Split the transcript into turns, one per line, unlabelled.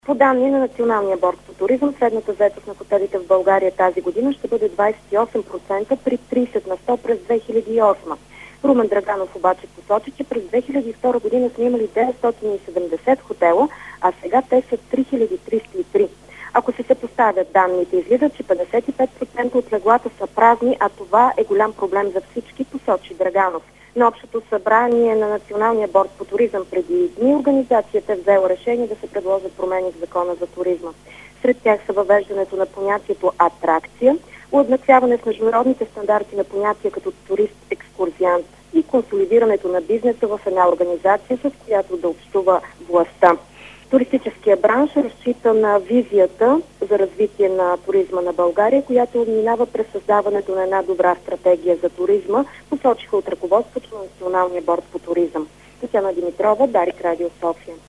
По данни на Националния борд по туризъм, средната заетост на хотелите в България тази година ще бъде 28% при 30% през 2008. Румен Драганов обаче посочи, че през 2002 година сме имали 970 хотела, а сега те са 3303. Ако се съпоставят данните, излиза, че 55% от леглата са празни, а това е голям проблем за всички, посочи Драганов. На общото събрание на Националния борд по туризъм преди дни организацията е взела решение да се предложат промени в закона за туризма. Сред тях са въвеждането на понятието атракция, уеднаквяване с международните стандарти на понятия като турист-екскурзиант и консолидирането на бизнеса в една организация, с която да общува властта. Туристическия бранш разчита на визията за развитие на туризма на България, която минава през създаването на една добра стратегия за туризма, посочиха от ръководството на Националния борд по туризъм. Татяна Димитрова, Дарик Радио София.